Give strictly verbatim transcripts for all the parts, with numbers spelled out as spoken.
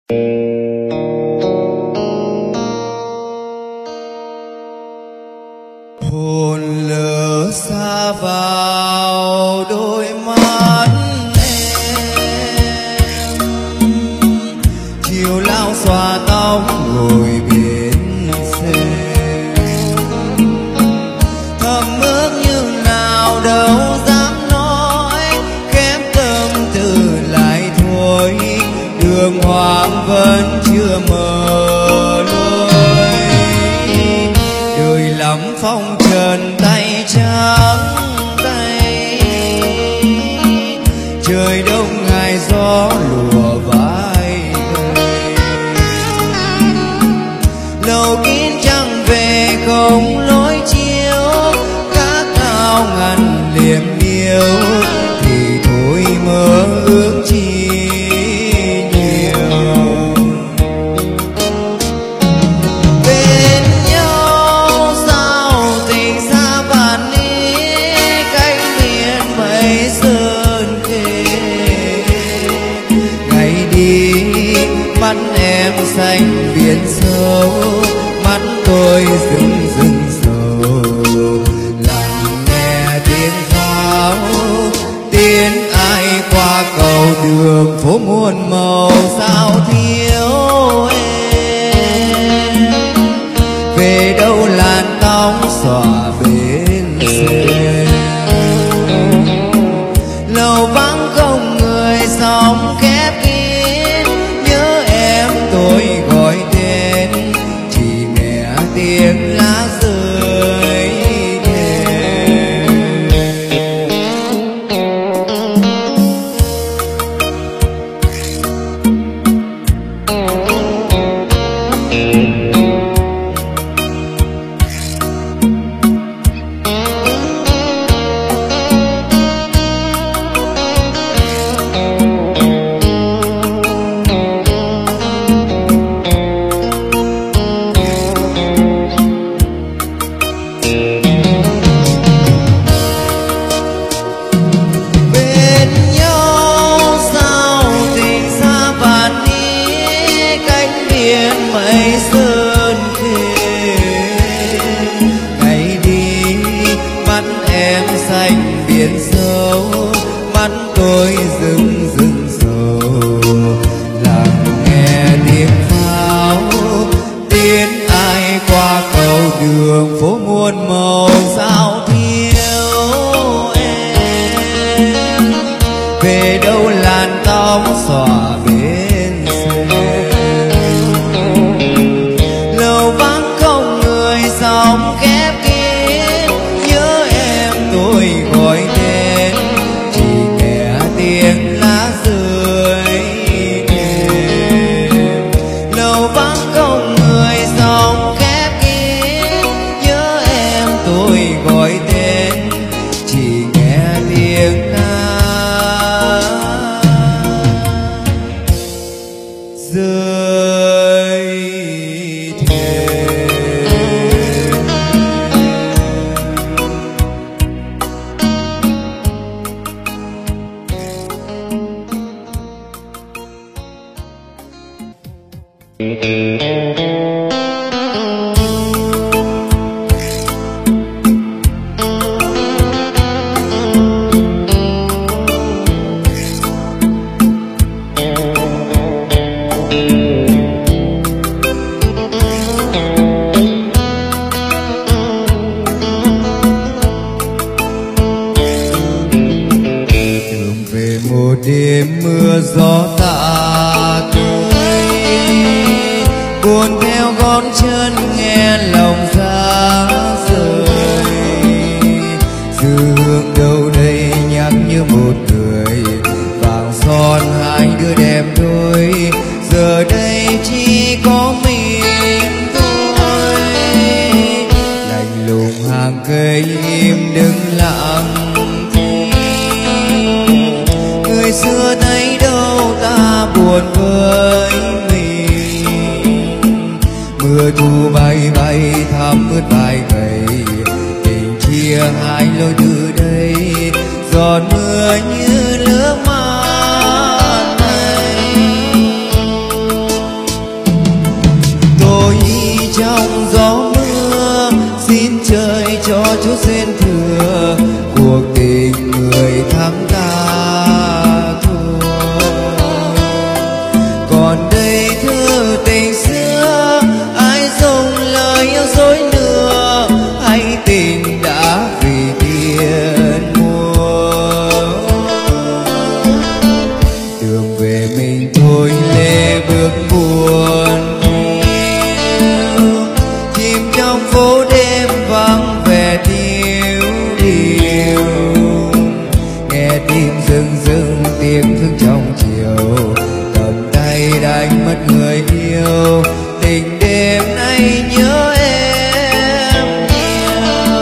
hồn lửa xa vào đôi mắt em, chiều lao xòa tóc ngồi bên xe, thầm ước như nào đâu dám nói, khép tâm tư lại thôi, đường hoàng vẫn chưa mở lối, đời lắm phong trần tay trắng tay, trời đông ngày gió lùa vai gầy, lầu kín trăng về không lối chiếu, các cao ngăn liềm điêu thì thôi mơ ước chi nhiều. Bên nhau sao tình xa vạn lý, cánh biển mây sơn khê, ngày đi mắt em xanh biển sâu, mắt tôi rừng rừng sầu, lặng nghe tiếng pháo tiếng ai qua cầu đường phố muôn màu, sao thiếu em về đâu làn tóc xõa bên xe, lầu vắng không người sóng khép kín, nhớ em tôi gọi tên chỉ nghe tiếng lá rơi nhẹ. Bên nhau sao tình xa vạn lý, cánh biển mây sơn khê, ngày đi mắt em xanh biển sâu, mắt tôi rừng rừng sầu, lặng nghe tiếng pháo tiếng ai qua cầu đường phố muôn màu, sao thiếu em về đâu làn tóc xõa bên xe, lầu vắng không người sóng khép kín, nhớ em tôi gọi tên chỉ nghe tiếng lá rơi nhẹ, lầu vắng không người sóng khép kín, nhớ em tôi gọi tên chỉ nghe tiếng lá rơi thề. Đường về một đêm mưa gió tạ tơi, buồn theo gót chân nghe lòng ra rời, dư hương đâu đây nhắc như một người, vàng son hai đứa đẹp đôi, giờ đây chỉ có mình thôi, lạnh lùng hàng cây im đứng lặng thi, người xưa thấy đâu ta buồn với mình, mưa thu bay bay thắm ướt vai gầy, tình chia hai lối từ đây, giọt mưa như nước mắt này. mất người yêu. Tình đêm nay nhớ em nhiều.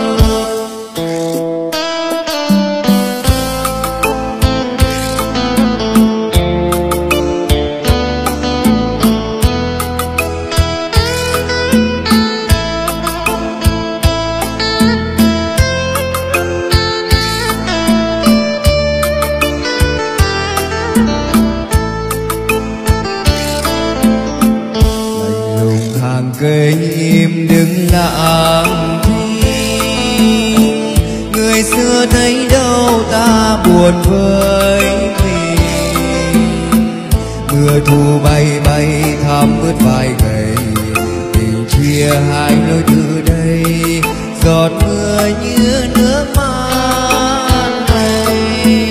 Cây im đứng lặng thinh, người xưa thấy đâu ta buồn với mình. Mưa thu bay bay thắm ướt vai gầy, tình chia hai lối từ đây. Giọt mưa như nước mắt này,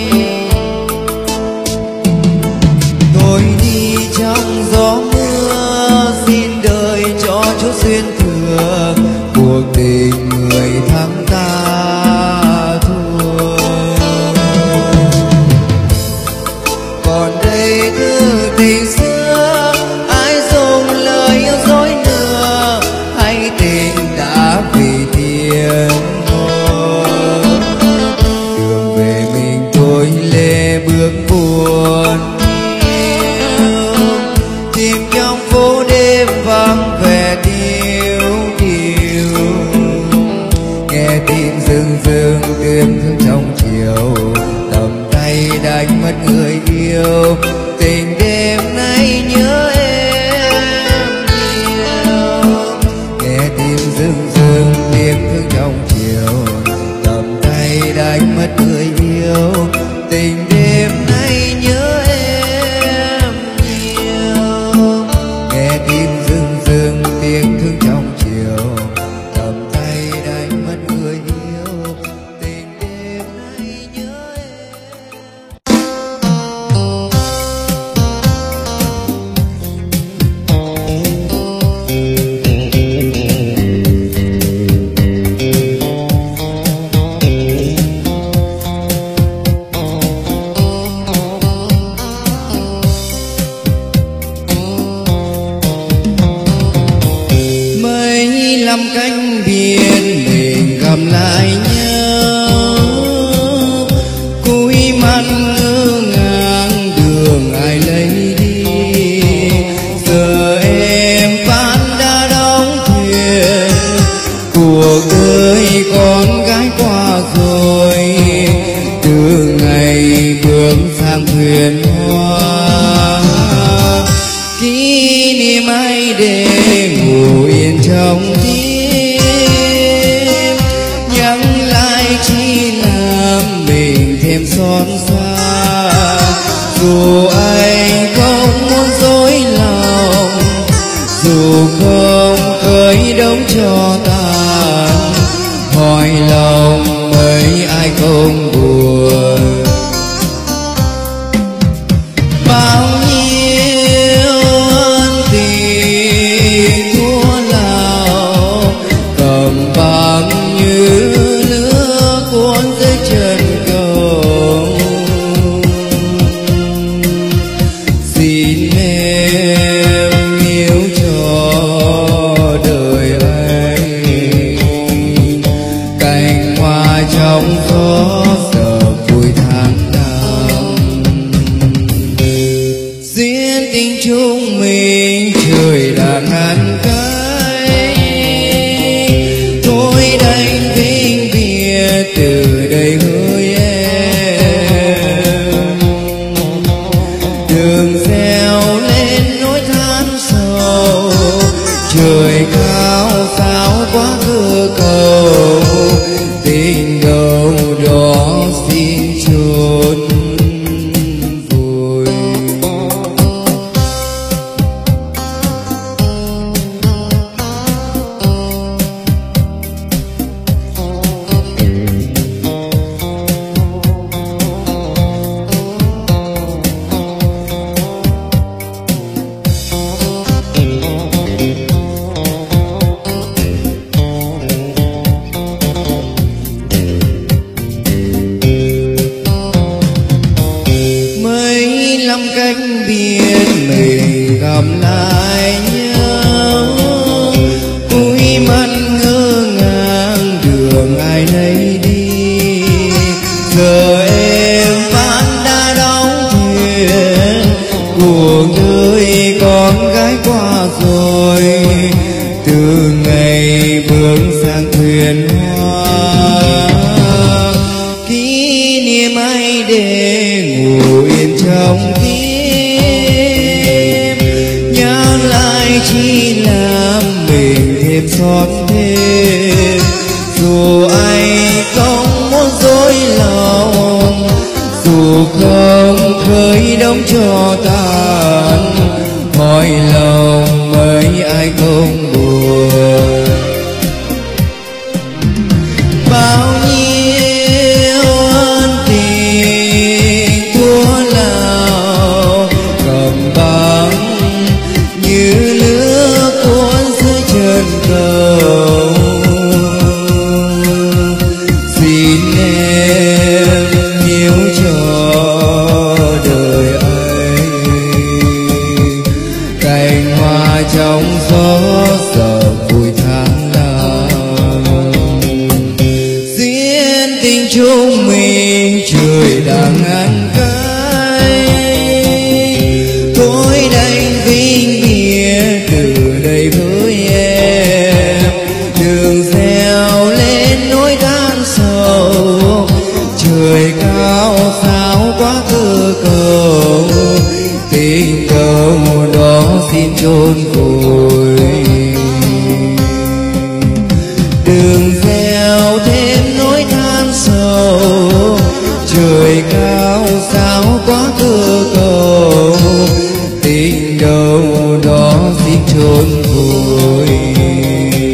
tôi đi trong gió mưa, xin đời cho chút duyên thừa. Cuộc tình người thắng ta thua, còn đây thư tình xưa ai dùng lời yêu dối lừa, hay tình đã vì tiền thôi. Đường về mình tôi lê bước buồn yêu, tìm trong phố đêm vắng vẻ điêu điêu. Nghe tin rừng rừng tiếng thương trong chiều, tầm tay đánh mất người yêu. Tình đêm nay nhớ em nhiều. Nghe tin rừng rừng tiếng thương trong chiều, tầm tay đánh mất người yêu. Tình đêm nay nhớ em nhiều. Nghe tin rừng rừng tiếng thương trong chiều, tầm tay đánh mất người yêu. Tình đêm nay nhớ mấy lăm cánh biển mình gặp lại nhau. Cúi mắt ngơ ngàng đường ai lấy đi, giờ em vẫn đã đóng thuyền. Cuộc đời con gái qua rồi, từ ngày bước sang thuyền hoa. Kỷ niệm ai để ngủ yên trong tim, nhắc lại chỉ làm mình thêm xót xa. Dù anh không muốn dối lòng, dù không khơi đống cho tàn, hỏi lòng mấy ai không buồn. Bao nhiêu ân tình thua nào, cầm bằng như lửa cuốn dưới chân cầu. Xin em yêu cho đời anh, cành hoa trong gió giờ vui tháng năm. Duyên tình chúng mình trời là ngàn cái, thôi đành vĩnh biệt từ đây hỡi em. Đường reo lên nỗi than sầu, trời cao sao quá cơ cầu. Tình đâu đó xin chôn vùi. gặp lại nhau. Vui mắt ngỡ ngàng đường ai nấy đi, giờ em vẫn đã đóng thuyền. Cuộc đời con gái qua rồi, từ ngày bước sang thuyền hoa. Kỷ niệm ai để ngủ yên trong tim, nhớ lại chỉ làm mình thêm xót thêm. Dù anh không muốn dối lòng, dù không khơi đông cho tàn, hỏi lòng mấy ai không buồn. Bao nhiêu ân tình thua lao cầm băng như lửa cuốn dưới chân cầu. Xin em hiểu cho đời ấy, cành hoa trong gió giờ vui tháng năm. Diễn tình chúng mình trời đang ăn cay, tôi đành vinh biệt từ đây với em. Đường reo lên nỗi than sầu, trời cao sao quá cơ cầu. Tình cầu đó xin chôn vùi, đừng gieo thêm nỗi than sầu. Trời cao sao quá cơ cầu, tình đầu đó xin chôn vùi.